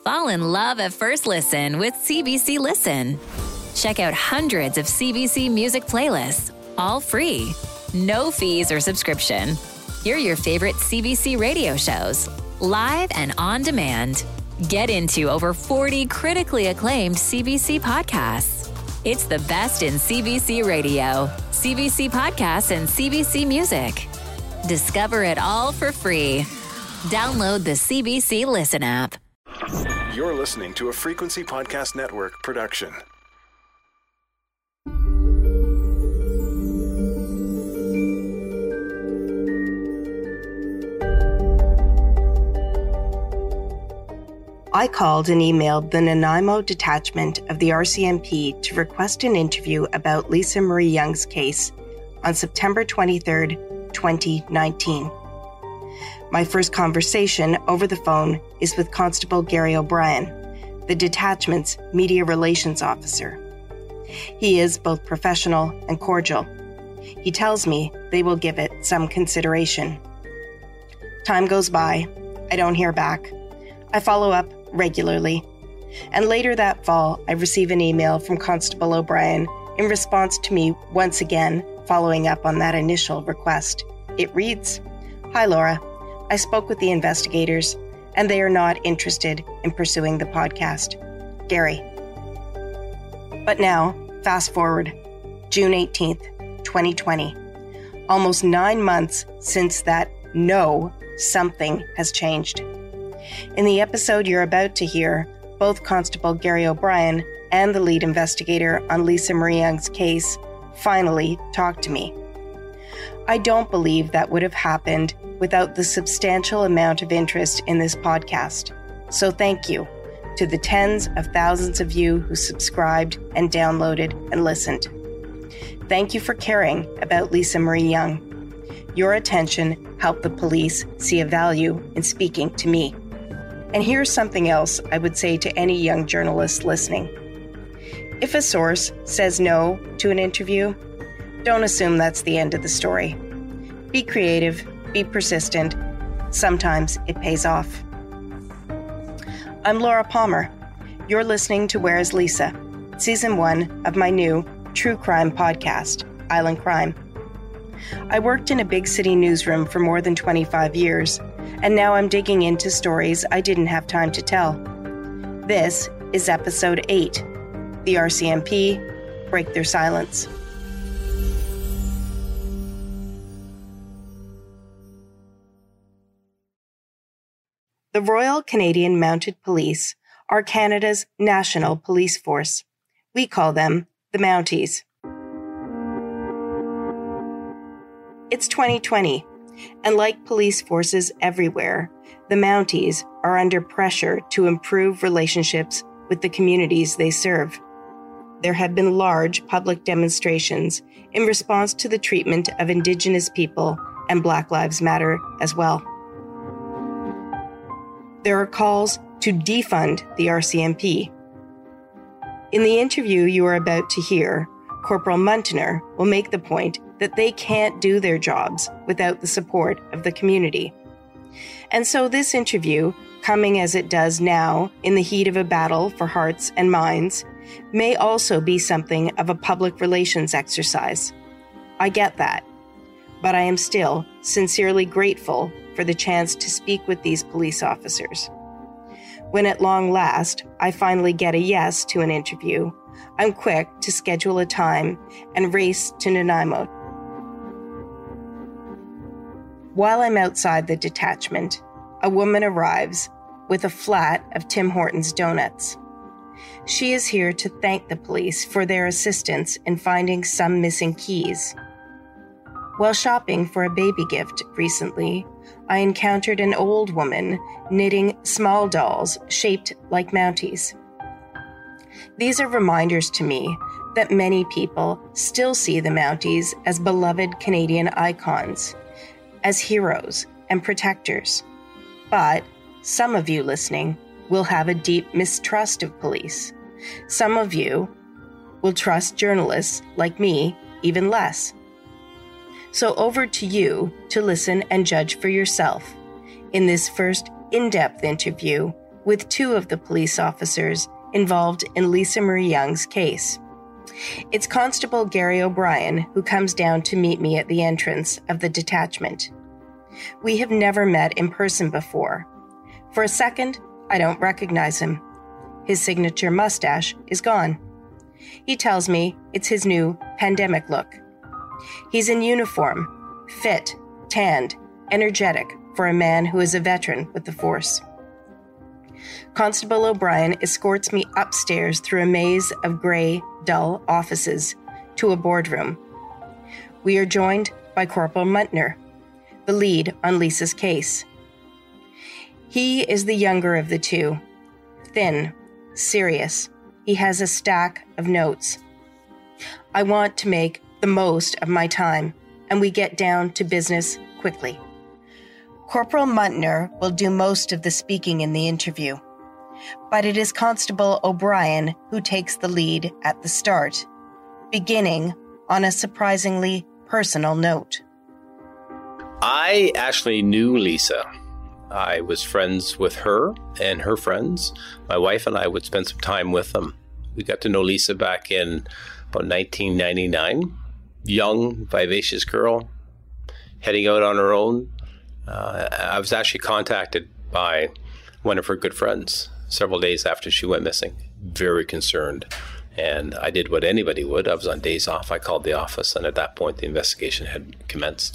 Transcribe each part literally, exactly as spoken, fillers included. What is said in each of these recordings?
Fall in love at first listen with C B C Listen. Check out hundreds of C B C music playlists, all free. No fees or subscription. Hear your favorite C B C radio shows, live and on demand. Get into over forty critically acclaimed C B C podcasts. It's the best in C B C radio, C B C podcasts, and C B C music. Discover it all for free. Download the C B C Listen app. You're listening to a Frequency Podcast Network production. I called and emailed the Nanaimo detachment of the R C M P to request an interview about Lisa Marie Young's case on September twenty-third, twenty nineteen. My first conversation over the phone is with Constable Gary O'Brien, the detachment's media relations officer. He is both professional and cordial. He tells me they will give it some consideration. Time goes by. I don't hear back. I follow up regularly. And later that fall, I receive an email from Constable O'Brien in response to me once again following up on that initial request. It reads, "Hi, Laura. I spoke with the investigators, and they are not interested in pursuing the podcast. Gary." But now, fast forward, June eighteenth, twenty twenty. Almost nine months since that no, something has changed. In the episode you're about to hear, both Constable Gary O'Brien and the lead investigator on Lisa Marie Young's case finally talked to me. I don't believe that would have happened without the substantial amount of interest in this podcast. So thank you to the tens of thousands of you who subscribed and downloaded and listened. Thank you for caring about Lisa Marie Young. Your attention helped the police see a value in speaking to me. And here's something else I would say to any young journalist listening. If a source says no to an interview, don't assume that's the end of the story. Be creative, be persistent. Sometimes it pays off. I'm Laura Palmer. You're listening to Where is Lisa, Season one of my new true crime podcast, Island Crime. I worked in a big city newsroom for more than twenty-five years, and now I'm digging into stories I didn't have time to tell. This is Episode eight, The R C M P Break Their Silence. The Royal Canadian Mounted Police are Canada's national police force. We call them the Mounties. It's twenty twenty, and like police forces everywhere, the Mounties are under pressure to improve relationships with the communities they serve. There have been large public demonstrations in response to the treatment of Indigenous people and Black Lives Matter as well. There are calls to defund the R C M P. In the interview you are about to hear, Corporal Muntener will make the point that they can't do their jobs without the support of the community. And so this interview, coming as it does now in the heat of a battle for hearts and minds, may also be something of a public relations exercise. I get that, but I am still sincerely grateful for the chance to speak with these police officers. When at long last I finally get a yes to an interview, I'm quick to schedule a time and race to Nanaimo. While I'm outside the detachment, a woman arrives with a flat of Tim Hortons donuts. She is here to thank the police for their assistance in finding some missing keys. While shopping for a baby gift recently, I encountered an old woman knitting small dolls shaped like Mounties. These are reminders to me that many people still see the Mounties as beloved Canadian icons, as heroes and protectors. But some of you listening will have a deep mistrust of police. Some of you will trust journalists like me even less. So over to you to listen and judge for yourself in this first in-depth interview with two of the police officers involved in Lisa Marie Young's case. It's Constable Gary O'Brien who comes down to meet me at the entrance of the detachment. We have never met in person before. For a second, I don't recognize him. His signature mustache is gone. He tells me it's his new pandemic look. He's in uniform, fit, tanned, energetic for a man who is a veteran with the force. Constable O'Brien escorts me upstairs through a maze of gray, dull offices to a boardroom. We are joined by Corporal Muntner, the lead on Lisa's case. He is the younger of the two, thin, serious. He has a stack of notes. I want to make the most of my time, and we get down to business quickly. Corporal Muntner will do most of the speaking in the interview, but it is Constable O'Brien who takes the lead at the start, beginning on a surprisingly personal note. I actually knew Lisa. I was friends with her and her friends. My wife and I would spend some time with them. We got to know Lisa back in about nineteen ninety-nine. Young, vivacious girl, heading out on her own. Uh, I was actually contacted by one of her good friends several days after she went missing, very concerned. And I did what anybody would. I was on days off. I called the office, and at that point, the investigation had commenced.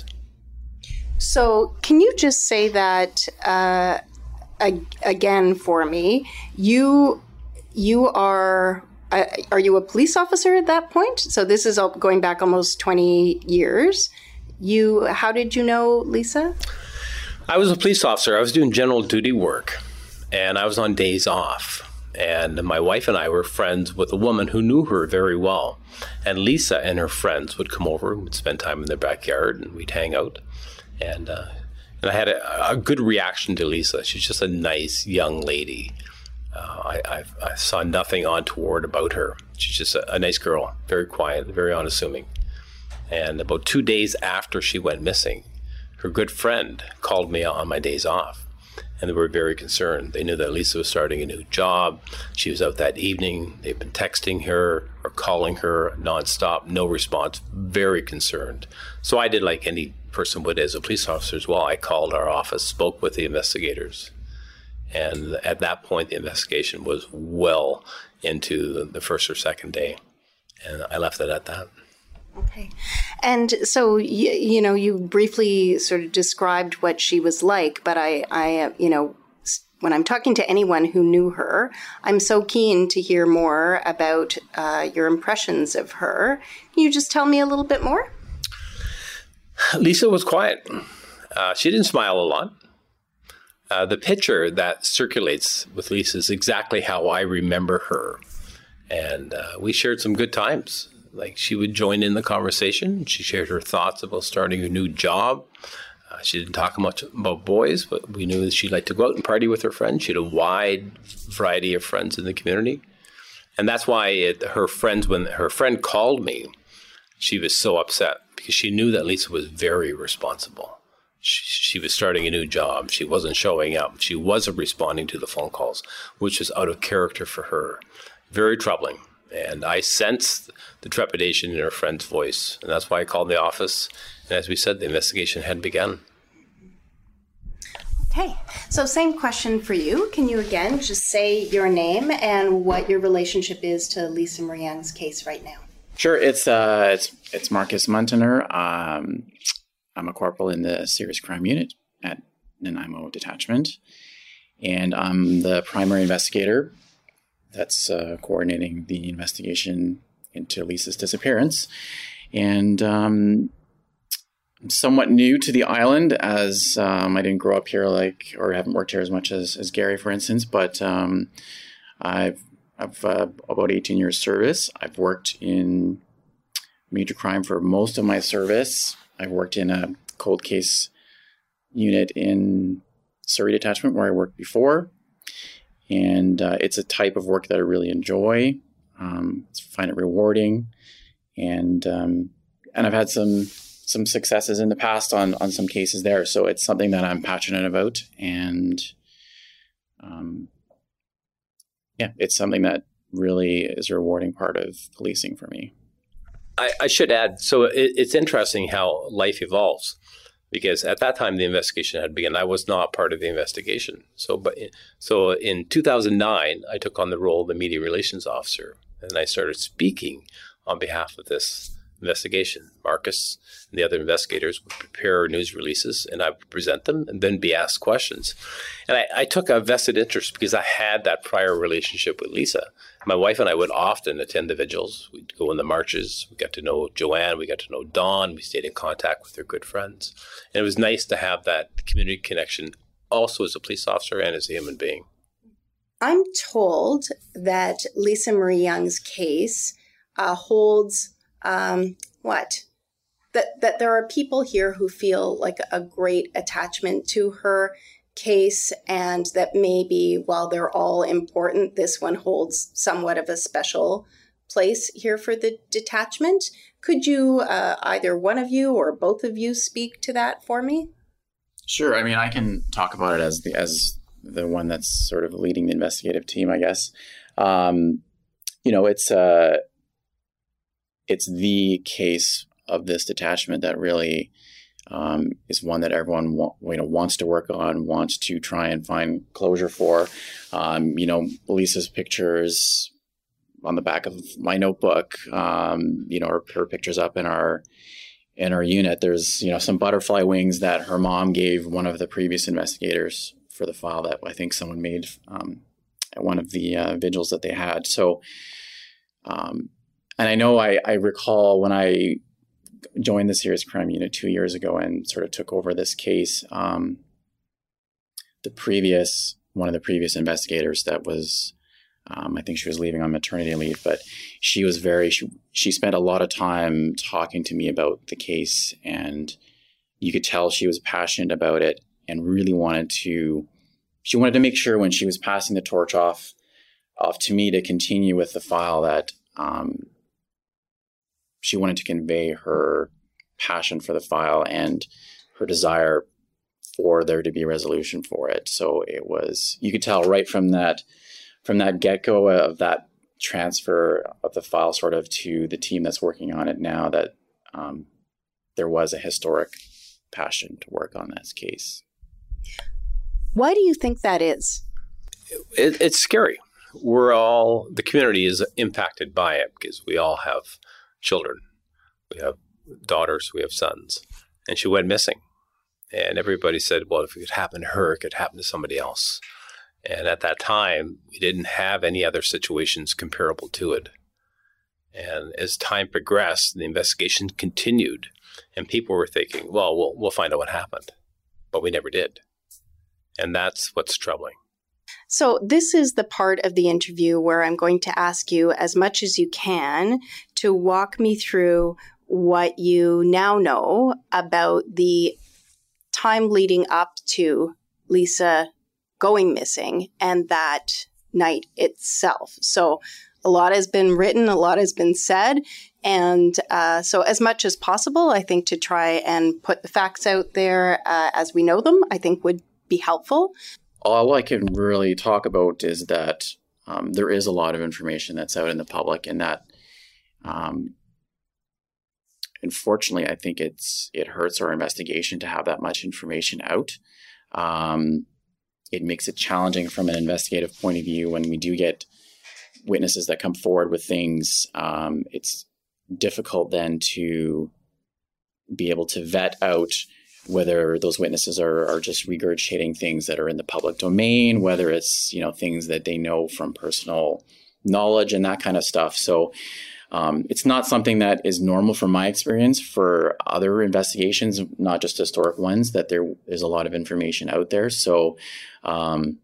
So can you just say that uh, ag- again for me? You you are uh, are you a police officer at that point? So this is all going back almost twenty years. You how did you know Lisa? I was a police officer. I was doing general duty work, and I was on days off. And my wife and I were friends with a woman who knew her very well. And Lisa and her friends would come over and would spend time in their backyard, and we'd hang out. And uh, and I had a, a good reaction to Lisa. She's just a nice young lady. Uh, I, I, I saw nothing untoward about her. She's just a, a nice girl, very quiet, very unassuming. And about two days after she went missing, her good friend called me on my days off. And they were very concerned. They knew that Lisa was starting a new job. She was out that evening. They've been texting her or calling her nonstop, no response, very concerned. So I did like any person would as a police officer as well. I called our office, spoke with the investigators. And at that point, the investigation was well into the, the first or second day. And I left it at that. Okay. And so, you, you know, you briefly sort of described what she was like, but I, I, you know, when I'm talking to anyone who knew her, I'm so keen to hear more about uh, your impressions of her. Can you just tell me a little bit more? Lisa was quiet. Uh, she didn't smile a lot. Uh, the picture that circulates with Lisa is exactly how I remember her. And uh, we shared some good times. Like, she would join in the conversation. She shared her thoughts about starting a new job. Uh, she didn't talk much about boys, but we knew that she liked to go out and party with her friends. She had a wide variety of friends in the community. And that's why it, her friends, when her friend called me, she was so upset because she knew that Lisa was very responsible. She, she was starting a new job. She wasn't showing up. She wasn't responding to the phone calls, which was out of character for her. Very troubling. And I sensed the trepidation in her friend's voice. And that's why I called the office. And as we said, the investigation had begun. Okay. So same question for you. Can you again just say your name and what your relationship is to Lisa Marie Young's case right now? Sure. It's uh, it's it's Marcus Muntner. Um, I'm a corporal in the Serious Crime Unit at Nanaimo Detachment. And I'm the primary investigator that's uh, coordinating the investigation into Lisa's disappearance. And um, I'm somewhat new to the island, as um, I didn't grow up here like, or haven't worked here as much as, as Gary, for instance, but um, I've, I've uh, about eighteen years service. I've worked in major crime for most of my service. I've worked in a cold case unit in Surrey Detachment where I worked before. And uh, it's a type of work that I really enjoy. Um, I find it rewarding, and um, and I've had some some successes in the past on on some cases there. So it's something that I'm passionate about, and um, yeah, it's something that really is a rewarding part of policing for me. I, I should add, so it, it's interesting how life evolves, because at that time the investigation had begun. I was not part of the investigation. So, but so in two thousand nine, I took on the role of the media relations officer, and I started speaking on behalf of this investigation. Marcus and the other investigators would prepare news releases, and I would present them and then be asked questions. And I, I took a vested interest because I had that prior relationship with Lisa. My wife and I would often attend the vigils. We'd go in the marches. We got to know Joanne. We got to know Dawn. We stayed in contact with her good friends. And it was nice to have that community connection also as a police officer and as a human being. I'm told that Lisa Marie Young's case uh, holds, um, what? That, that there are people here who feel like a great attachment to her case, and that maybe while they're all important, this one holds somewhat of a special place here for the detachment. Could you, uh, either one of you or both of you, speak to that for me? Sure. I mean, I can talk about it as the as the one that's sort of leading the investigative team, I guess. Um, you know, it's uh, it's the case of this detachment that really um, is one that everyone wa- you know wants to work on, wants to try and find closure for. Um, you know, Lisa's pictures on the back of my notebook. Um, you know, her, her pictures up in our in our unit. There's you know some butterfly wings that her mom gave one of the previous investigators for the file that I think someone made um, at one of the uh, vigils that they had. So, um, and I know I, I recall when I joined the Serious Crime Unit two years ago and sort of took over this case, um, the previous, one of the previous investigators that was, um, I think she was leaving on maternity leave, but she was very, she, she spent a lot of time talking to me about the case, and you could tell she was passionate about it and really wanted to, she wanted to make sure when she was passing the torch off, off to me to continue with the file that, um, she wanted to convey her passion for the file and her desire for there to be a resolution for it. So it was, you could tell right from that, from that get-go of that transfer of the file sort of to the team that's working on it now, that um, there was a historic passion to work on this case. Why do you think that is? It, it's scary. We're all, the community is impacted by it because we all have children. We have daughters, we have sons. And she went missing. And everybody said, well, if it could happen to her, it could happen to somebody else. And at that time, we didn't have any other situations comparable to it. And as time progressed, the investigation continued. And people were thinking, well, we'll, we'll find out what happened. But we never did. And that's what's troubling. So this is the part of the interview where I'm going to ask you, as much as you can, to walk me through what you now know about the time leading up to Lisa going missing and that night itself. So a lot has been written, a lot has been said. And uh, so as much as possible, I think to try and put the facts out there uh, as we know them, I think would be helpful. All I can really talk about is that um, there is a lot of information that's out in the public, and that, um, unfortunately, I think it's it hurts our investigation to have that much information out. Um, it makes it challenging from an investigative point of view when we do get witnesses that come forward with things. Um, it's difficult then to be able to vet out whether those witnesses are, are just regurgitating things that are in the public domain, whether it's, you know, things that they know from personal knowledge and that kind of stuff. So um, it's not something that is normal from my experience for other investigations, not just historic ones, that there is a lot of information out there. So um,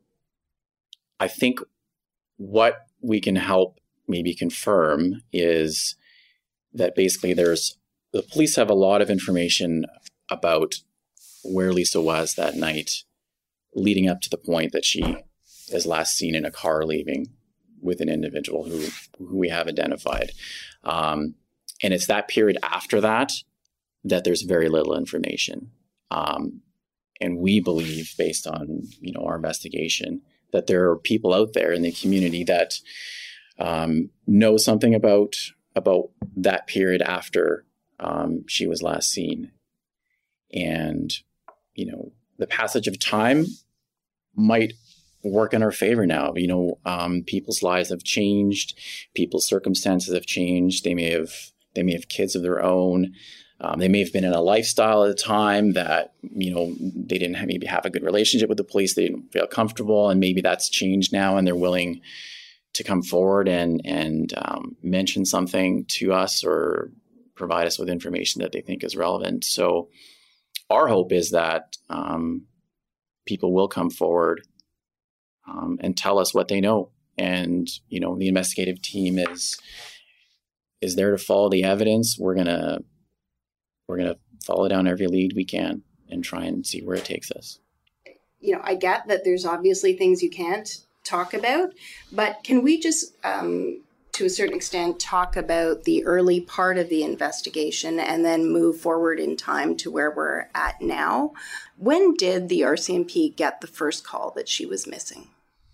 I think what we can help maybe confirm is that basically there's, the police have a lot of information about where Lisa was that night, leading up to the point that she is last seen in a car leaving with an individual who, who we have identified. Um, and it's that period after that that there's very little information. Um, and we believe, based on, you know, our investigation, that there are people out there in the community that um, know something about about that period after um, she was last seen. And, you know, the passage of time might work in our favor now. You know, um, people's lives have changed. People's circumstances have changed. They may have they may have kids of their own. Um, they may have been in a lifestyle at the time that, you know, they didn't have, maybe have a good relationship with the police. They didn't feel comfortable, and maybe that's changed now, and they're willing to come forward and and um, mention something to us or provide us with information that they think is relevant. So our hope is that um, people will come forward um, and tell us what they know. And, you know, the investigative team is is there to follow the evidence. We're gonna we're gonna follow down every lead we can and try and see where it takes us. You know, I get that there's obviously things you can't talk about, but can we just, um, to a certain extent, talk about the early part of the investigation and then move forward in time to where we're at now? When did the R C M P get the first call that she was missing?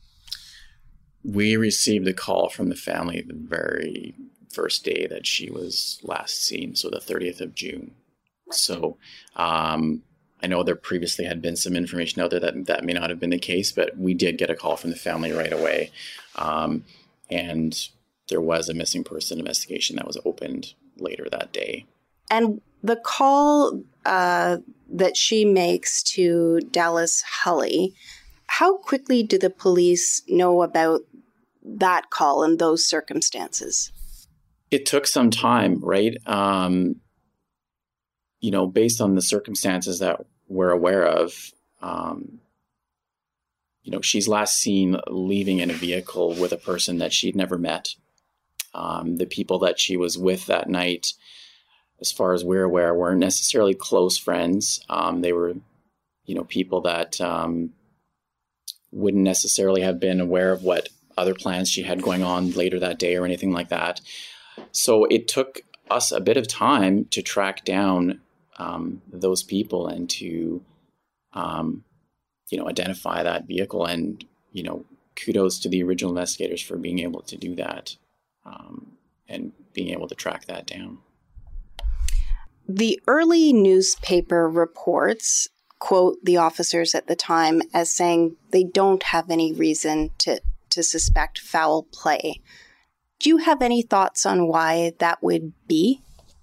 We received a call from the family the very first day that she was last seen, so the thirtieth of June. So um, I know there previously had been some information out there that that may not have been the case, but we did get a call from the family right away. Um, and there was a missing person investigation that was opened later that day. And the call uh, that she makes to Dallas Hulley, how quickly do the police know about that call and those circumstances? It took some time, right? Um, you know, based on the circumstances that we're aware of, um, you know, she's last seen leaving in a vehicle with a person that she'd never met. Um, the people that she was with that night, as far as we're aware, weren't necessarily close friends. Um, they were, you know, people that um, wouldn't necessarily have been aware of what other plans she had going on later that day or anything like that. So it took us a bit of time to track down um, those people and to, um, you know, identify that vehicle. And, you know, kudos to the original investigators for being able to do that um, and being able to track that down. The early newspaper reports quote the officers at the time as saying they don't have any reason to, to suspect foul play. Do you have any thoughts on why that would be?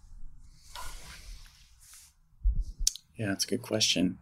Yeah, that's a good question.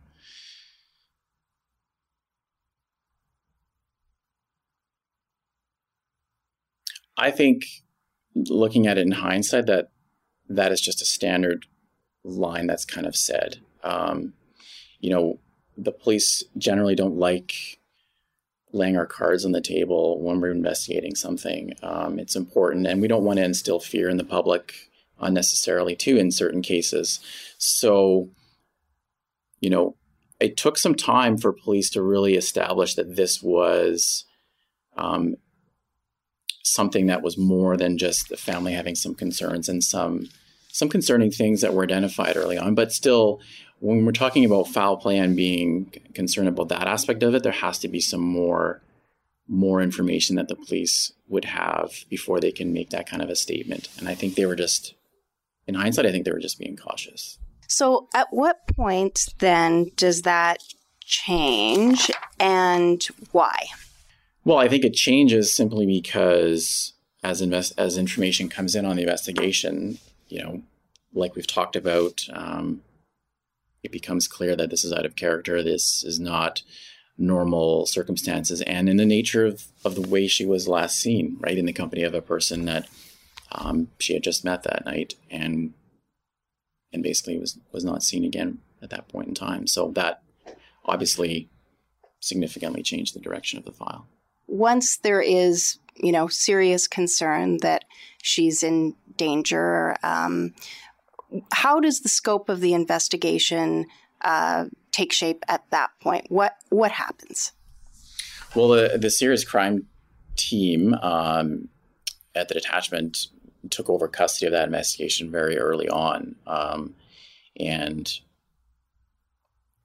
I think, looking at it in hindsight, that that is just a standard line that's kind of said. Um, you know, the police generally don't like laying our cards on the table when we're investigating something. Um, it's important, and we don't want to instill fear in the public unnecessarily too in certain cases. So, you know, it took some time for police to really establish that this was um, something that was more than just the family having some concerns and some some concerning things that were identified early on. But still, when we're talking about foul play and being concerned about that aspect of it, there has to be some more more information that the police would have before they can make that kind of a statement. And I think they were just, in hindsight, I think they were just being cautious. So at what point then does that change, and why? Well, I think it changes simply because as invest as information comes in on the investigation, you know, like we've talked about, um, it becomes clear that this is out of character. This is not normal circumstances, and in the nature of, of the way she was last seen, right, in the company of a person that um, she had just met that night, and and basically was was not seen again at that point in time. So that obviously significantly changed the direction of the file. Once there is, you know, serious concern that she's in danger, um, how does the scope of the investigation uh, take shape at that point? What what happens? Well, the, the serious crime team um, at the detachment took over custody of that investigation very early on. Um, and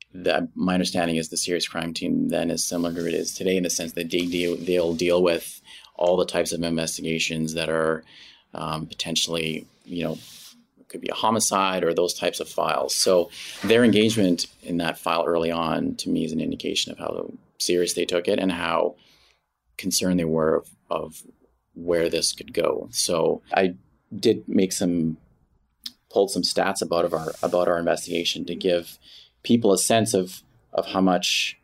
that my understanding is the serious crime team then is similar to it is today in the sense that they deal, they'll deal with all the types of investigations that are um, potentially, you know, it could be a homicide or those types of files. So their engagement in that file early on to me is an indication of how serious they took it and how concerned they were of, of where this could go. So I did make some, pulled some stats about of our about our investigation to give people a sense of of how much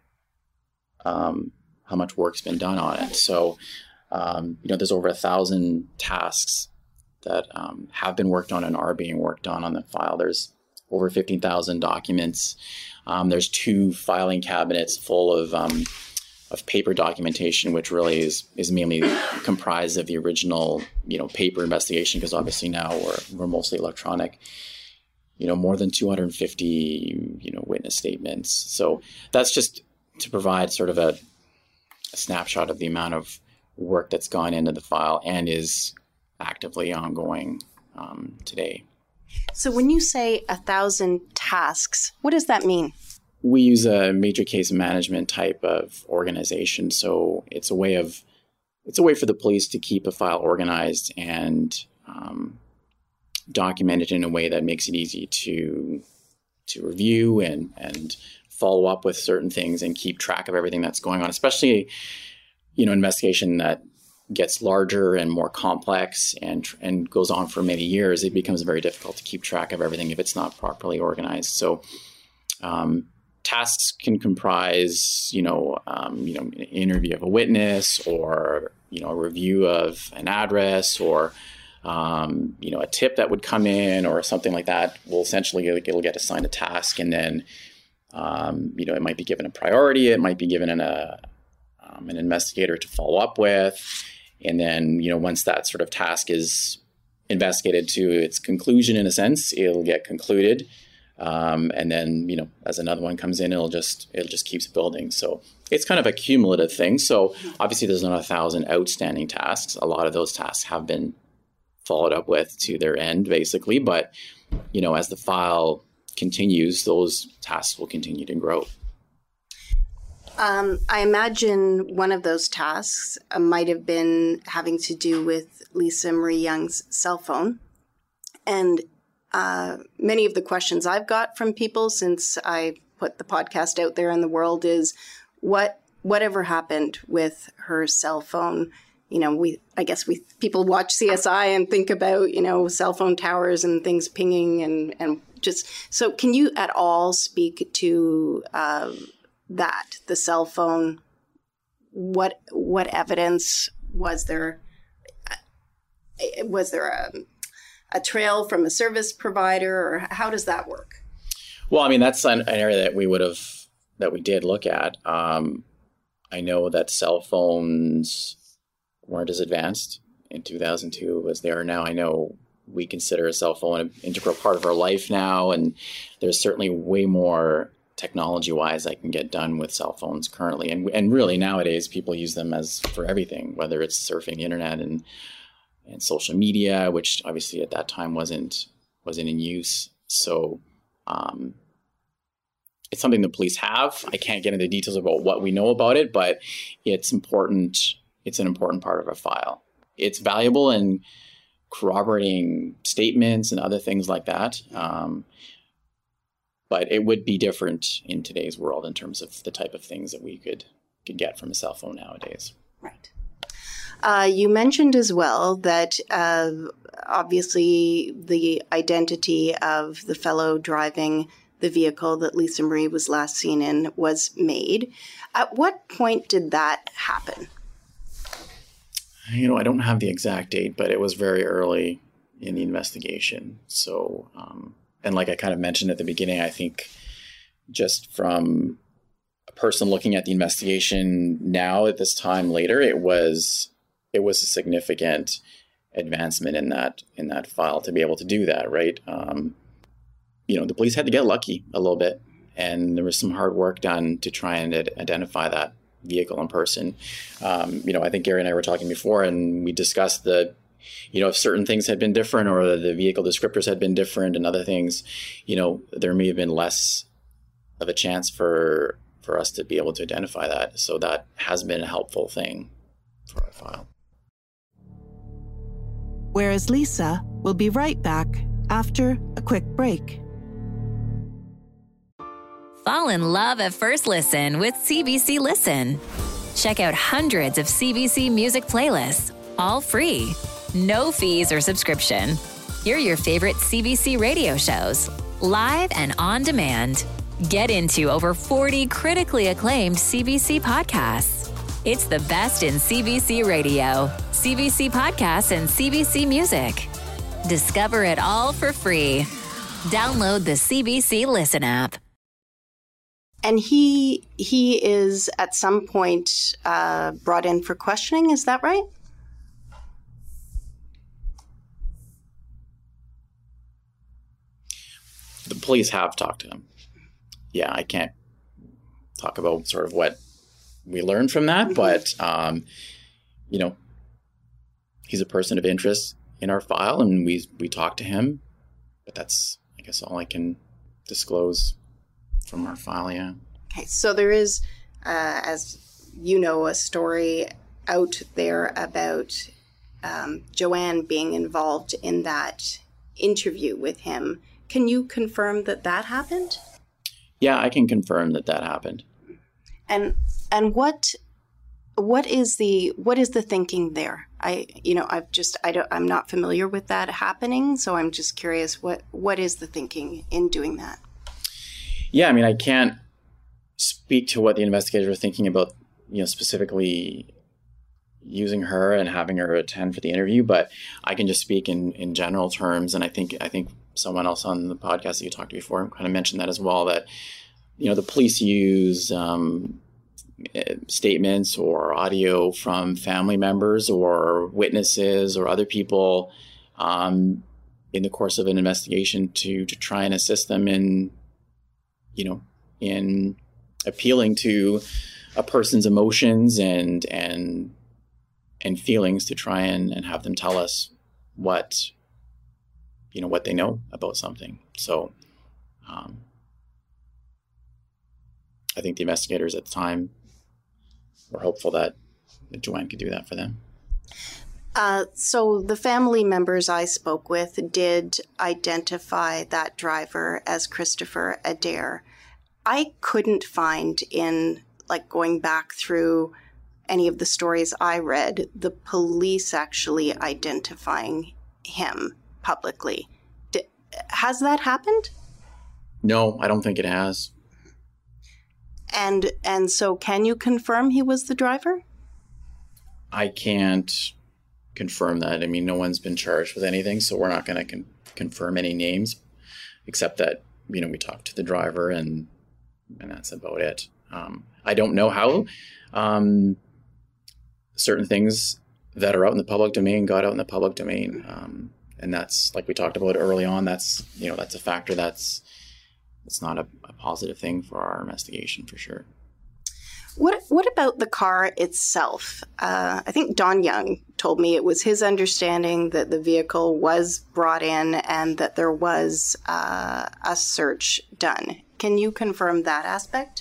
um, how much work's been done on it. So um, you know, there's over a thousand tasks that um, have been worked on and are being worked on on the file. There's over fifteen thousand documents. Um, there's two filing cabinets full of um, of paper documentation, which really is is mainly comprised of the original, you know, paper investigation, because obviously now we're we're mostly electronic. You know, more than two hundred fifty, you know, witness statements. So that's just to provide sort of a, a snapshot of the amount of work that's gone into the file and is actively ongoing um, today. So when you say a thousand tasks, what does that mean? We use a major case management type of organization. So it's a way of, it's a way for the police to keep a file organized and um, documented in a way that makes it easy to to review and and follow up with certain things and keep track of everything that's going on, especially, you know, investigation that gets larger and more complex and and goes on for many years. It becomes very difficult to keep track of everything if it's not properly organized. So um, tasks can comprise, you know, um, you know, an interview of a witness, or, you know, a review of an address, or Um, you know, a tip that would come in or something like that. Will essentially, it'll get assigned a task, and then, um, you know, it might be given a priority. It might be given an, a, um, an investigator to follow up with. And then, you know, once that sort of task is investigated to its conclusion, in a sense, it'll get concluded. Um, and then, you know, as another one comes in, it'll just, it just keeps building. So it's kind of a cumulative thing. So obviously there's not a thousand outstanding tasks. A lot of those tasks have been followed up with to their end, basically. But, you know, as the file continues, those tasks will continue to grow. Um, I imagine one of those tasks uh, might have been having to do with Lisa Marie Young's cell phone. And uh, many of the questions I've got from people since I put the podcast out there in the world is, what whatever happened with her cell phone? You know, we, I guess we, people watch C S I and think about, you know, cell phone towers and things pinging and, and just, so can you at all speak to uh, that, the cell phone? What, what evidence was there? Was there a, a trail from a service provider, or how does that work? Well, I mean, that's an, an area that we would have, that we did look at. Um, I know that cell phones weren't as advanced in two thousand two as they are now. I know we consider a cell phone an integral part of our life now, and there's certainly way more technology-wise that can get done with cell phones currently. And and really nowadays, people use them as for everything, whether it's surfing the internet and and social media, which obviously at that time wasn't wasn't in use. So um, it's something the police have. I can't get into details about what we know about it, but it's important. It's an important part of a file. It's valuable in corroborating statements and other things like that. Um, but it would be different in today's world in terms of the type of things that we could, could get from a cell phone nowadays. Right. Uh, you mentioned as well that uh, obviously the identity of the fellow driving the vehicle that Lisa Marie was last seen in was made. At what point did that happen? You know, I don't have the exact date, but it was very early in the investigation. So, um, and like I kind of mentioned at the beginning, I think just from a person looking at the investigation now at this time later, it was it was a significant advancement in that in that file to be able to do that, right? Um, you know, the police had to get lucky a little bit, and there was some hard work done to try and ad- identify that vehicle in person. Um, you know, I think Gary and I were talking before, and we discussed the, you know, if certain things had been different or the vehicle descriptors had been different and other things, you know, there may have been less of a chance for for us to be able to identify that. So that has been a helpful thing for our file. Whereas Lisa will be right back after a quick break. Fall in love at first listen with C B C Listen. Check out hundreds of C B C music playlists, all free. No fees or subscription. Hear your favorite C B C radio shows, live and on demand. Get into over forty critically acclaimed C B C podcasts. It's the best in C B C radio, C B C podcasts, and C B C music. Discover it all for free. Download the C B C Listen app. And he he is at some point uh, brought in for questioning. Is that right? The police have talked to him. Yeah, I can't talk about sort of what we learned from that, mm-hmm. but, um, you know, he's a person of interest in our file, and we we talked to him, but that's, I guess, all I can disclose from our file, yeah. Okay, so there is, uh, as you know, a story out there about um, Joanne being involved in that interview with him. Can you confirm that that happened? Yeah, I can confirm that that happened. And and what what is the what is the thinking there? I you know I've just I don't I'm not familiar with that happening, so I'm just curious what what is the thinking in doing that? Yeah, I mean, I can't speak to what the investigators were thinking about, you know, specifically using her and having her attend for the interview, but I can just speak in, in general terms. And I think I think someone else on the podcast that you talked to before kind of mentioned that as well, that, you know, the police use um, statements or audio from family members or witnesses or other people um, in the course of an investigation to to try and assist them in, you know, in appealing to a person's emotions and and and feelings to try and, and have them tell us what, you know, what they know about something. So um, I think the investigators at the time were hopeful that, that Joanne could do that for them. Uh, so the family members I spoke with did identify that driver as Christopher Adair. I couldn't find in, like, going back through any of the stories I read, the police actually identifying him publicly. D- has that happened? No, I don't think it has. And and so can you confirm he was the driver? I can't confirm that. I mean, no one's been charged with anything, so we're not going to con- confirm any names, except that, you know, we talked to the driver and and that's about it. Um, I don't know how um, certain things that are out in the public domain got out in the public domain. Um, and that's, like we talked about early on, that's, you know, that's a factor that's, it's not a, a positive thing for our investigation for sure. What What about the car itself? Uh, I think Don Young told me it was his understanding that the vehicle was brought in and that there was uh, a search done. Can you confirm that aspect?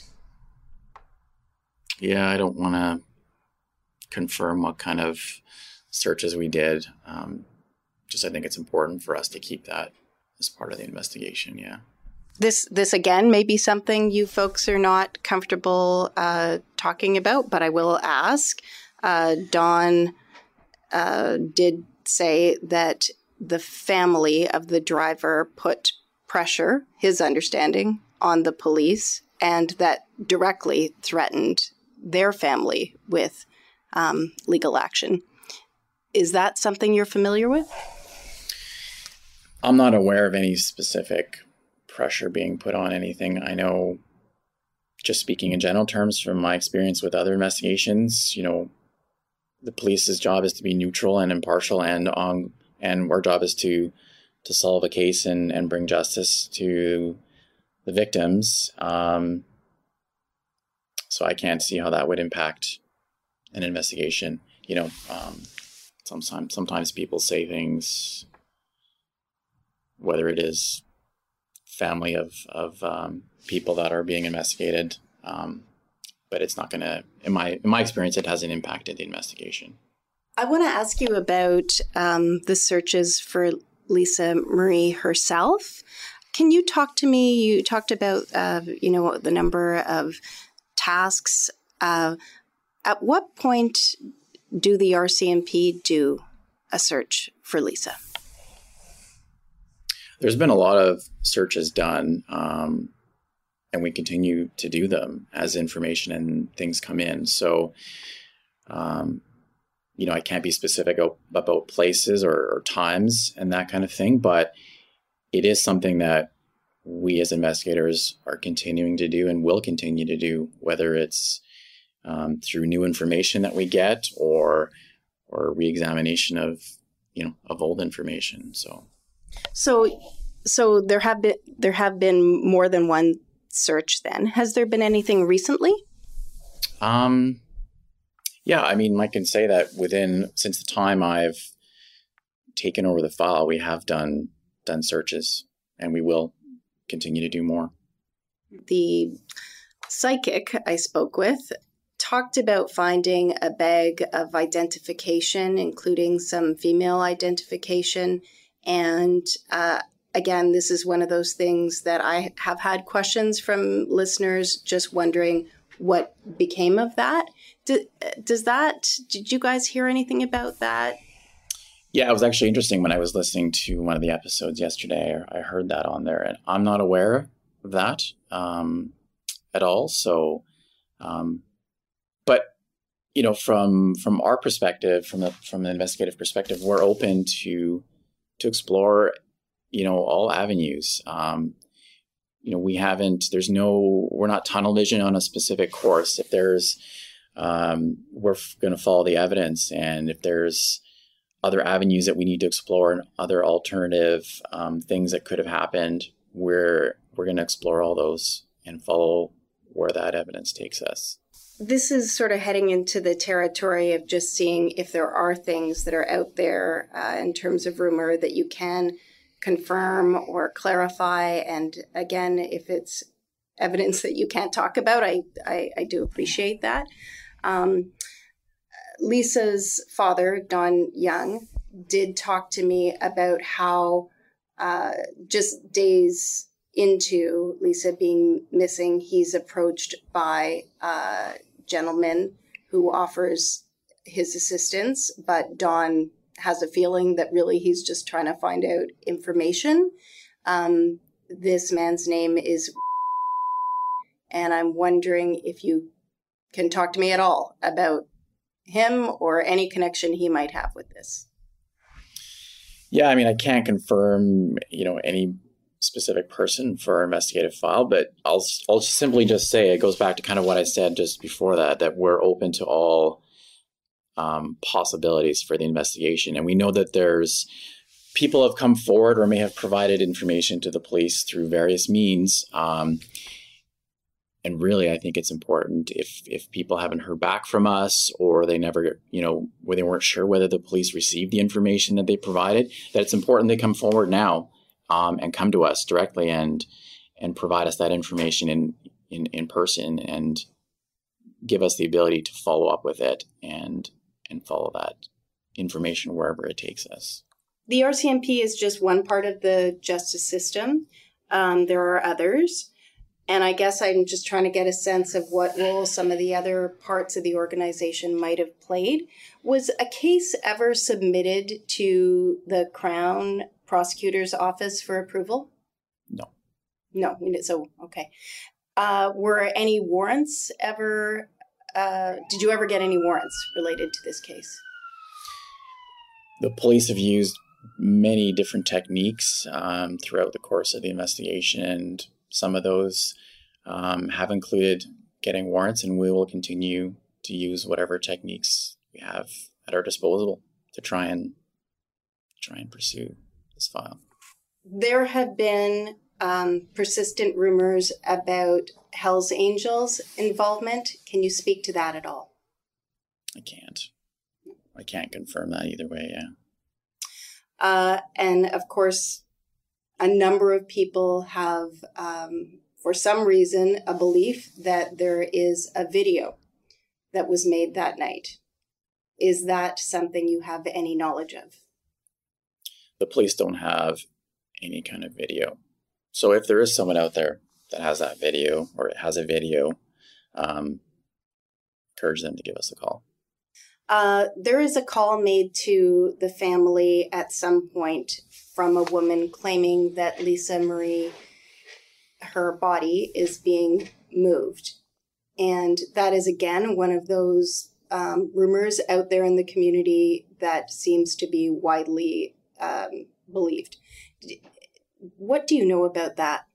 Yeah, I don't want to confirm what kind of searches we did. Um, just I think it's important for us to keep that as part of the investigation, yeah. This, this again, may be something you folks are not comfortable uh, talking about, but I will ask. Uh, Don uh, did say that the family of the driver put pressure, his understanding, on the police, and that directly threatened their family with um, legal action. Is that something you're familiar with? I'm not aware of any specific pressure being put on anything. I know, just speaking in general terms from my experience with other investigations, you know, the police's job is to be neutral and impartial, and on and our job is to to solve a case and, and bring justice to the victims. Um, so I can't see how that would impact an investigation. You know, um, sometimes sometimes people say things, whether it is family of of um, people that are being investigated. Um, but it's not going to, in my in my experience, it hasn't impacted the investigation. I want to ask you about um, the searches for Lisa Marie herself. Can you talk to me? You talked about, uh, you know, the number of tasks. Uh, at what point do the R C M P do a search for Lisa? There's been a lot of searches done, um, and we continue to do them as information and things come in. So, um, you know, I can't be specific about places or, or times and that kind of thing, but it is something that we as investigators are continuing to do and will continue to do, whether it's um, through new information that we get or or re-examination of, you know, of old information. So, so, so there have been there have been more than one search. Then, has there been anything recently? Um, yeah, I mean, I can say that within since the time I've taken over the file, we have done done searches, and we will continue to do more. The psychic I spoke with talked about finding a bag of identification, including some female identification. And uh, again, this is one of those things that I have had questions from listeners just wondering what became of that. Do, does that, did you guys hear anything about that? Yeah, it was actually interesting when I was listening to one of the episodes yesterday. I heard that on there, and I'm not aware of that um, at all. So, um, but you know, from from our perspective, from the from the investigative perspective, we're open to to explore, you know, all avenues. Um, you know, we haven't. There's no. We're not tunnel vision on a specific course. If there's, um, we're going to follow the evidence, and if there's other avenues that we need to explore and other alternative um, things that could have happened, we're we're going to explore all those and follow where that evidence takes us. This is sort of heading into the territory of just seeing if there are things that are out there uh, in terms of rumor that you can confirm or clarify. And again, if it's evidence that you can't talk about, I, I, I do appreciate that. Um, Lisa's father, Don Young, did talk to me about how uh, just days into Lisa being missing, he's approached by a gentleman who offers his assistance, but Don has a feeling that really he's just trying to find out information. Um, this man's name is, and I'm wondering if you can talk to me at all about him or any connection he might have with this. Yeah, I mean, I can't confirm, you know, any specific person for our investigative file, but I'll I'll simply just say it goes back to kind of what I said just before that, that we're open to all um, possibilities for the investigation. And we know that there's people have come forward or may have provided information to the police through various means. Um, And really, I think it's important if if people haven't heard back from us or they never, you know, where they weren't sure whether the police received the information that they provided, that it's important they come forward now um, and come to us directly and and provide us that information in, in, in person and give us the ability to follow up with it and and follow that information wherever it takes us. The R C M P is just one part of the justice system. Um, there are others. And I guess I'm just trying to get a sense of what role some of the other parts of the organization might have played. Was a case ever submitted to the Crown Prosecutor's Office for approval? No. No. So, okay. Uh, were any warrants ever, uh, did you ever get any warrants related to this case? The police have used many different techniques um, throughout the course of the investigation, and some of those um, have included getting warrants, and we will continue to use whatever techniques we have at our disposal to try and try and pursue this file. There have been um, persistent rumors about Hells Angels involvement. Can you speak to that at all? I can't. I can't confirm that either way, yeah. Uh, and of course, a number of people have, um, for some reason, a belief that there is a video that was made that night. Is that something you have any knowledge of? The police don't have any kind of video. So if there is someone out there that has that video or it has a video, um, encourage them to give us a call. Uh, there is a call made to the family at some point from a woman claiming that Lisa Marie, her body is being moved. And that is, again, one of those um, rumors out there in the community that seems to be widely um, believed. What do you know about that?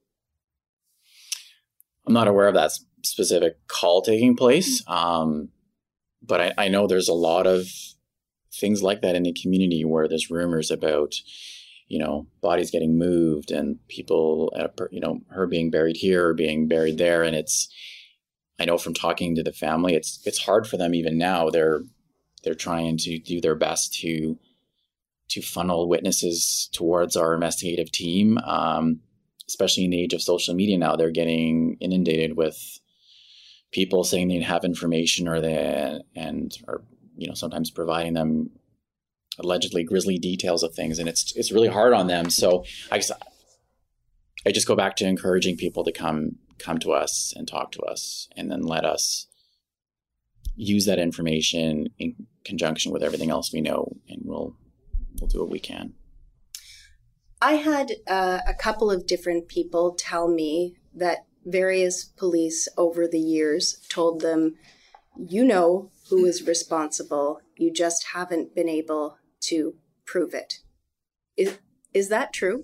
I'm not aware of that specific call taking place, um, but I, I know there's a lot of things like that in the community where there's rumors about, you know, bodies getting moved and people, uh, you know, her being buried here or being buried there. And it's, I know from talking to the family, it's it's hard for them even now. They're they're trying to do their best to to funnel witnesses towards our investigative team, um, especially in the age of social media now. They're getting inundated with people saying they have information or they and or you know sometimes providing them allegedly grisly details of things, and it's it's really hard on them. So I guess I just go back to encouraging people to come come to us and talk to us, and then let us use that information in conjunction with everything else we know, and we'll we'll do what we can. I had uh, a couple of different people tell me that various police over the years told them, you know who is responsible, you just haven't been able to prove it. Is, is that true?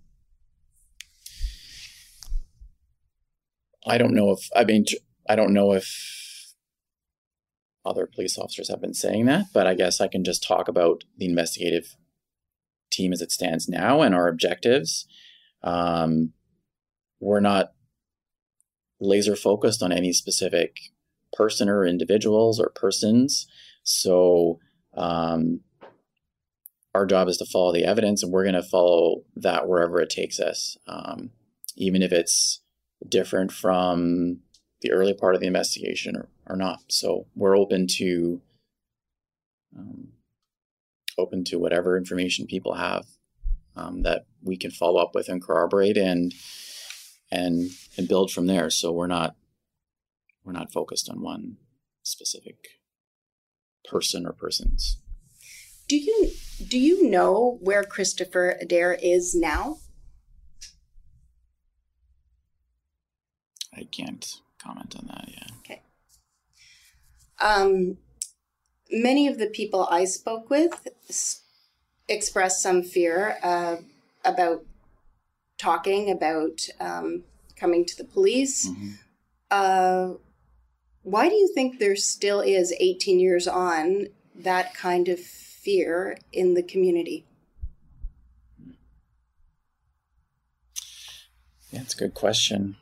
I don't know if, I mean, I don't know if other police officers have been saying that, but I guess I can just talk about the investigative team as it stands now and our objectives. Um, we're not laser focused on any specific person or individuals or persons. So um, our job is to follow the evidence, and we're going to follow that wherever it takes us, um, even if it's different from the early part of the investigation or, or not. So we're open to um, open to whatever information people have um, that we can follow up with and corroborate and and and build from there. So we're not we're not focused on one specific person or persons. Do you do you know where Christopher Adair is now? I can't comment on that yet. Okay. Um, many of the people I spoke with s- expressed some fear uh, about talking, about um, coming to the police. Mm-hmm. Uh, why do you think there still is, eighteen years on, that kind of fear in the community? Yeah, it's a good question.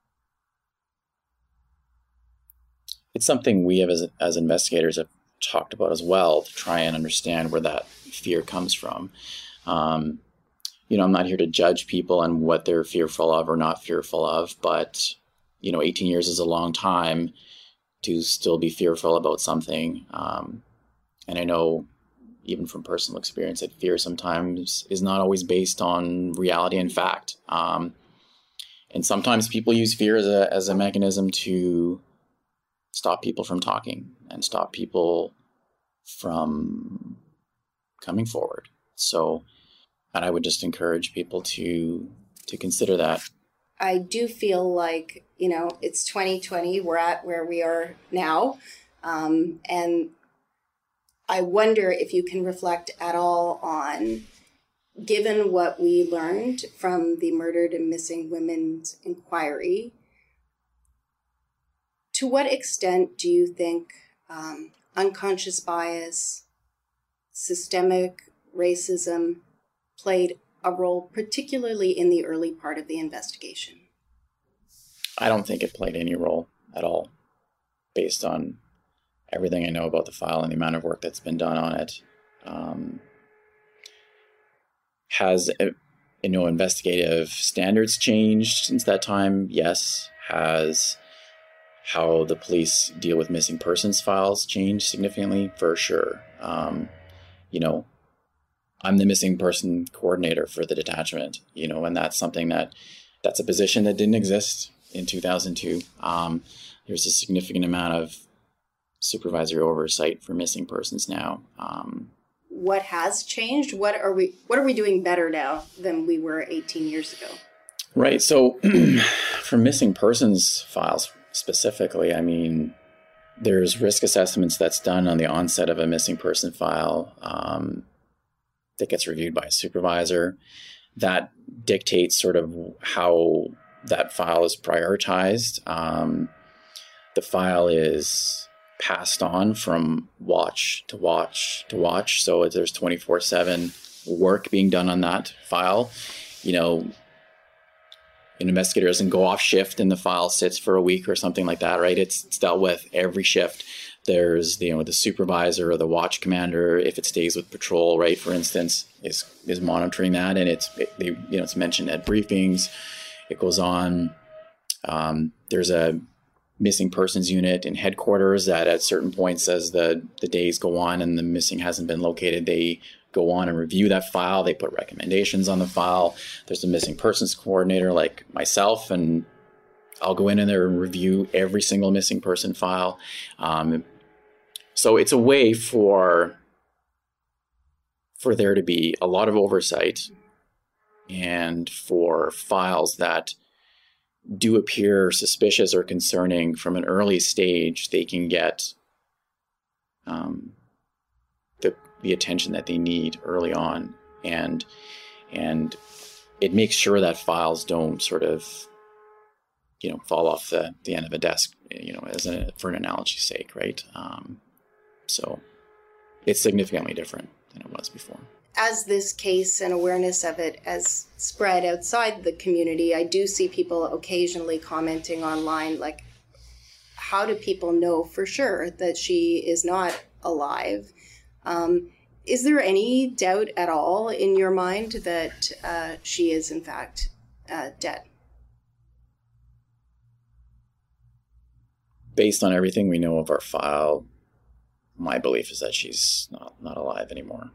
It's something we have as, as investigators have talked about as well, to try and understand where that fear comes from. Um, you know, I'm not here to judge people on what they're fearful of or not fearful of, but, you know, eighteen years is a long time to still be fearful about something. Um, and I know, even from personal experience, that fear sometimes is not always based on reality and fact. Um, and sometimes people use fear as a as a mechanism to stop people from talking and stop people from coming forward. So, and I would just encourage people to to consider that. I do feel like, you know, it's twenty twenty, we're at where we are now. Um, and I wonder if you can reflect at all on, given what we learned from the Murdered and Missing Women's Inquiry, to what extent do you think um, unconscious bias, systemic racism played a role, particularly in the early part of the investigation? I don't think it played any role at all, based on everything I know about the file and the amount of work that's been done on it. Um, has you know, investigative standards changed since that time? Yes. Has how the police deal with missing persons files changed significantly? For sure. Um, you know, I'm the missing person coordinator for the detachment, you know, and that's something that, that's a position that didn't exist in two thousand two. Um, there's a significant amount of supervisory oversight for missing persons now. Um, what has changed? What are we, what are we doing better now than we were eighteen years ago? Right. So for missing persons files specifically, I mean, there's risk assessments that's done on the onset of a missing person file um, that gets reviewed by a supervisor that dictates sort of how that file is prioritized. Um, the file is passed on from watch to watch to watch. So there's twenty-four seven work being done on that file. You know, an investigator doesn't go off shift and the file sits for a week or something like that, right? It's, it's dealt with every shift. There's, you know, the supervisor or the watch commander, if it stays with patrol, right, for instance, is is monitoring that, and it's it, they, you know, it's mentioned at briefings. It goes on. Um, there's a missing persons unit in headquarters that at certain points, as the the days go on and the missing hasn't been located, they go on and review that file. They put recommendations on the file. There's a missing persons coordinator like myself, and I'll go in and there and review every single missing person file. Um, so it's a way for, for there to be a lot of oversight, and for files that do appear suspicious or concerning from an early stage, they can get um, the the attention that they need early on, and and it makes sure that files don't sort of, you know, fall off the, the end of a desk, you know, as a, for an analogy's sake, right? Um, so it's significantly different than it was before. As this case and awareness of it has spread outside the community, I do see people occasionally commenting online, like, how do people know for sure that she is not alive? Um, is there any doubt at all in your mind that uh, she is in fact uh, dead? Based on everything we know of our file, my belief is that she's not, not alive anymore.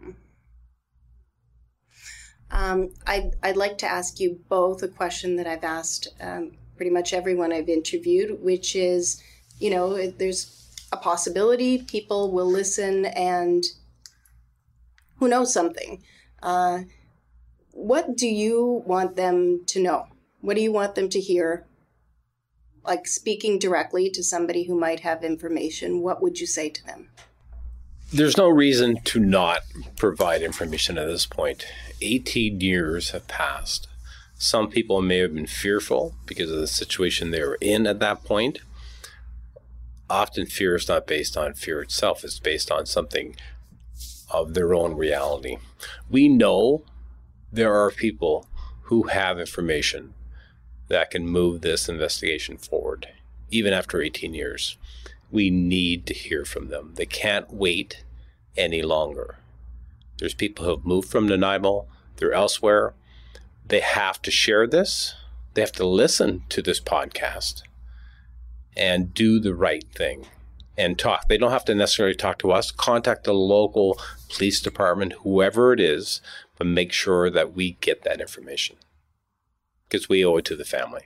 Um, I'd, I'd like to ask you both a question that I've asked um, pretty much everyone I've interviewed, which is, you know, there's a possibility people will listen and who knows something. Uh, what do you want them to know? What do you want them to hear? Like, speaking directly to somebody who might have information, what would you say to them? There's no reason to not provide information at this point. eighteen years have passed. Some people may have been fearful because of the situation they were in at that point. Often fear is not based on fear itself. It's based on something of their own reality. We know there are people who have information that can move this investigation forward, even after eighteen years. We need to hear from them. They can't wait any longer. There's people who have moved from Nanaimo. They're elsewhere. They have to share this. They have to listen to this podcast and do the right thing and talk. They don't have to necessarily talk to us. Contact the local police department, whoever it is, but make sure that we get that information because we owe it to the family.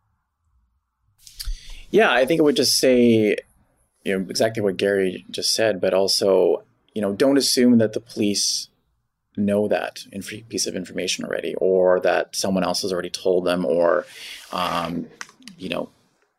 Yeah, I think I would just say, you know, exactly what Gary just said, but also, you know, don't assume that the police know that inf- piece of information already, or that someone else has already told them, or, um, you know,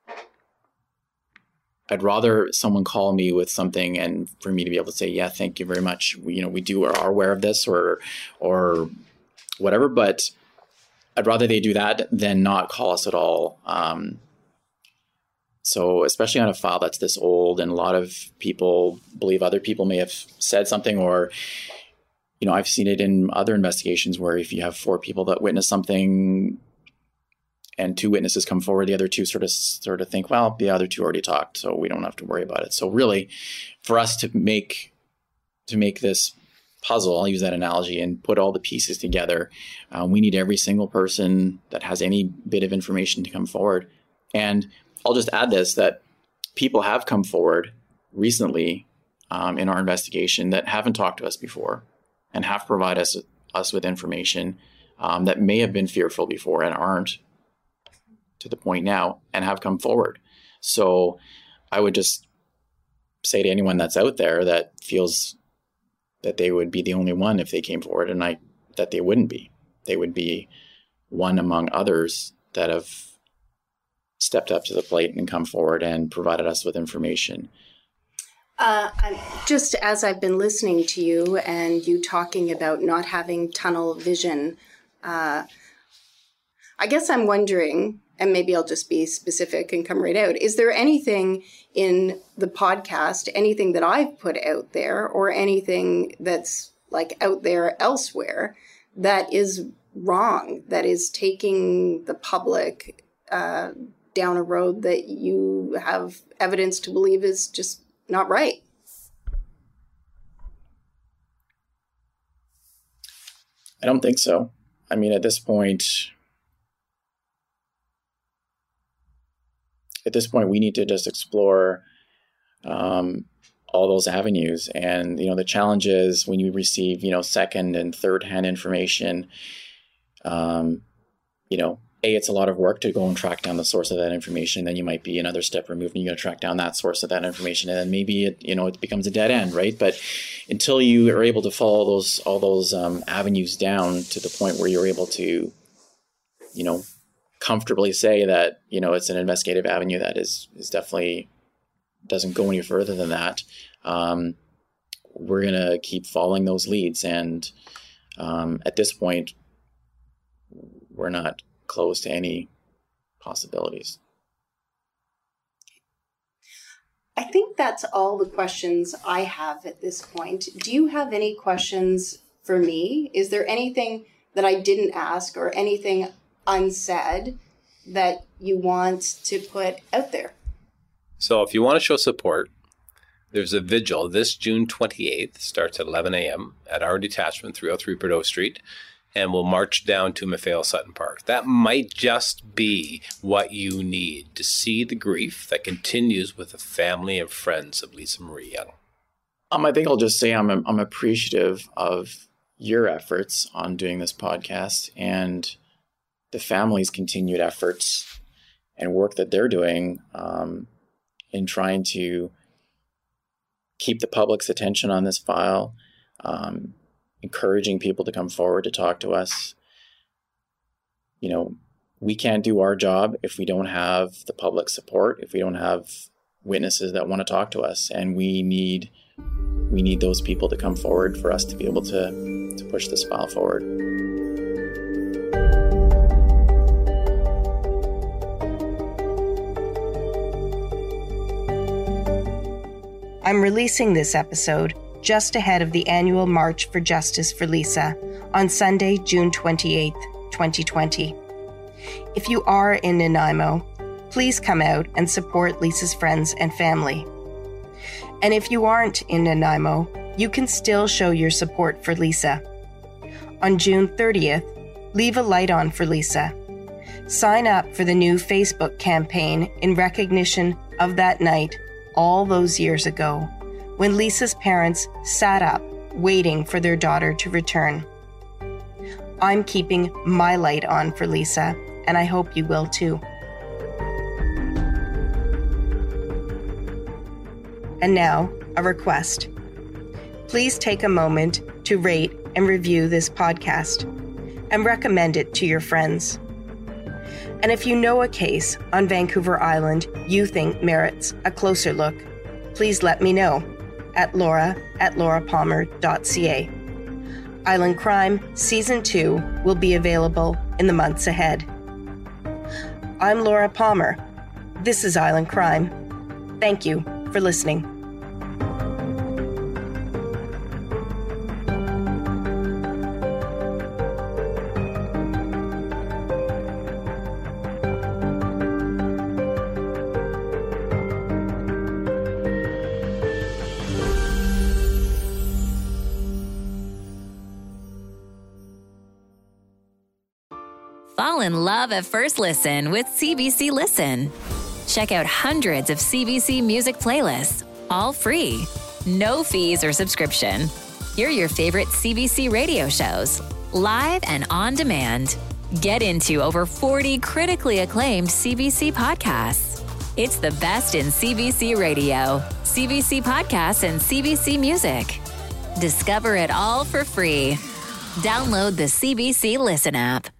I'd rather someone call me with something and for me to be able to say, yeah, thank you very much. We, you know, we do are aware of this, or, or whatever, but I'd rather they do that than not call us at all. Um, So especially on a file that's this old, and a lot of people believe other people may have said something, or, you know, I've seen it in other investigations where if you have four people that witness something and two witnesses come forward, the other two sort of sort of think, well, the other two already talked, so we don't have to worry about it. So really, for us to make to make this puzzle, I'll use that analogy, and put all the pieces together. Uh, we need every single person that has any bit of information to come forward. And I'll just add this, that people have come forward recently um, in our investigation that haven't talked to us before and have provided us, us with information um, that may have been fearful before and aren't to the point now and have come forward. So I would just say to anyone that's out there that feels that they would be the only one if they came forward, and I that they wouldn't be. They would be one among others that have stepped up to the plate and come forward and provided us with information. Uh, just as I've been listening to you and you talking about not having tunnel vision, uh, I guess I'm wondering, and maybe I'll just be specific and come right out, is there anything in the podcast, anything that I've put out there or anything that's like out there elsewhere that is wrong, that is taking the public uh, down a road that you have evidence to believe is just not right? I don't think so. I mean, at this point, at this point, we need to just explore um, all those avenues. And, you know, the challenge is when you receive, you know, second and third hand information, um, you know, A, it's a lot of work to go and track down the source of that information. Then you might be another step removed and you got to track down that source of that information. And then maybe it, you know, it becomes a dead end, right? But until you are able to follow those, all those um, avenues down to the point where you're able to, you know, comfortably say that, you know, it's an investigative avenue that is, is definitely doesn't go any further than that. Um, we're going to keep following those leads. And um, at this point, we're not close to any possibilities. I think that's all the questions I have at this point. Do you have any questions for me? Is there anything that I didn't ask or anything unsaid that you want to put out there? So if you want to show support, there's a vigil this June twenty-eighth, starts at eleven a.m. at our detachment, three oh three Bordeaux Street, and we'll march down to Mafale Sutton Park. That might just be what you need to see the grief that continues with the family and friends of Lisa Marie Young. Um, I think I'll just say I'm I'm appreciative of your efforts on doing this podcast and the family's continued efforts and work that they're doing um, in trying to keep the public's attention on this file, um, encouraging people to come forward to talk to us. You know, we can't do our job if we don't have the public support, if we don't have witnesses that want to talk to us, and we need we need those people to come forward for us to be able to, to push this file forward. I'm releasing this episode just ahead of the annual March for Justice for Lisa on Sunday, June twenty-eighth, twenty twenty. If you are in Nanaimo, please come out and support Lisa's friends and family. And if you aren't in Nanaimo, you can still show your support for Lisa. On June thirtieth, leave a light on for Lisa. Sign up for the new Facebook campaign in recognition of that night all those years ago, when Lisa's parents sat up waiting for their daughter to return. I'm keeping my light on for Lisa, and I hope you will too. And now, a request. Please take a moment to rate and review this podcast and recommend it to your friends. And if you know a case on Vancouver Island you think merits a closer look, please let me know at laura at laura palmer dot c a. Island Crime Season two will be available in the months ahead. I'm Laura Palmer. This is Island Crime. Thank you for listening. Fall in love at first listen with C B C Listen. Check out hundreds of C B C music playlists, all free. No fees or subscription. Hear your favorite C B C radio shows, live and on demand. Get into over forty critically acclaimed C B C podcasts. It's the best in C B C radio, C B C podcasts, and C B C music. Discover it all for free. Download the C B C Listen app.